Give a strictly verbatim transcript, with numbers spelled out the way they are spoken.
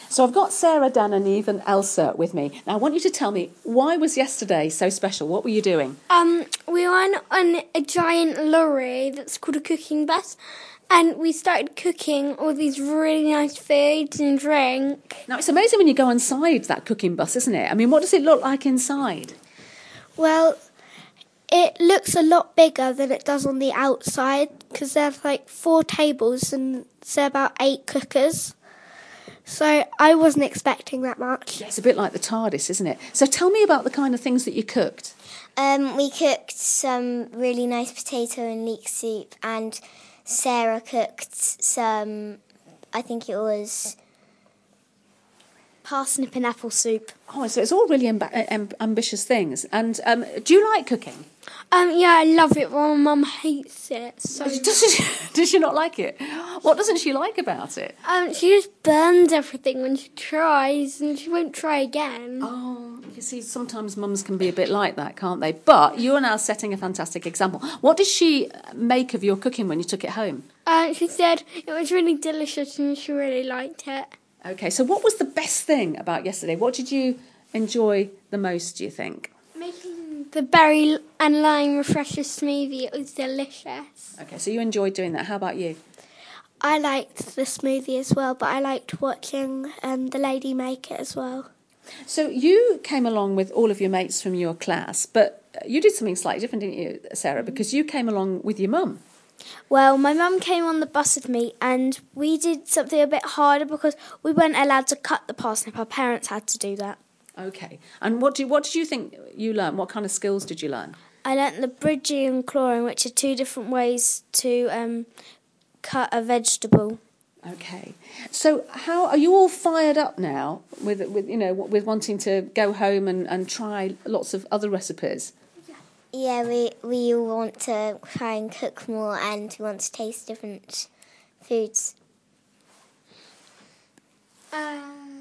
So I've got Sarah, Dan and Eve and Elsa with me. Now I want you to tell me, why was yesterday so special? What were you doing? Um, we went on a giant lorry that's called a cooking bus, and we started cooking all these really nice foods and drink. Now it's amazing when you go inside that cooking bus, isn't it? I mean, what does it look like inside? Well, it looks a lot bigger than it does on the outside because there's like four tables and there's about eight cookers. So I wasn't expecting that much. Yeah, it's a bit like the TARDIS, isn't it? So tell me about the kind of things that you cooked. Um, we cooked some really nice potato and leek soup, and Sarah cooked some, I think it was Parsnip and apple soup. Oh, so it's all really amb- amb- ambitious things. And um, do you like cooking? Um, yeah, I love it, but my mum hates it. So Does she, does she not like it? What doesn't she like about it? um, she just burns everything when she tries, and she won't try again. Oh, you see, sometimes mums can be a bit like that, can't they? But you're now setting a fantastic example. What did she make of your cooking when you took it home? Uh, she said it was really delicious and she really liked it. Okay, so what was the best thing about yesterday? What did you enjoy the most, do you think? Making the berry and lime refresher smoothie, it was delicious. Okay, so you enjoyed doing that. How about you? I liked the smoothie as well, but I liked watching um, the lady make it as well. So you came along with all of your mates from your class, but you did something slightly different, didn't you, Sarah? Because you came along with your mum. Well, my mum came on the bus with me and we did something a bit harder because we weren't allowed to cut the parsnip. Our parents had to do that. Okay. And what do what did you think you learned? What kind of skills did you learn? I learnt the bridging and clawing, which are two different ways to um, cut a vegetable. Okay. So how are you all fired up now with with you know with wanting to go home and, and try lots of other recipes? Yeah, we, we all want to try and cook more, and we want to taste different foods. Uh...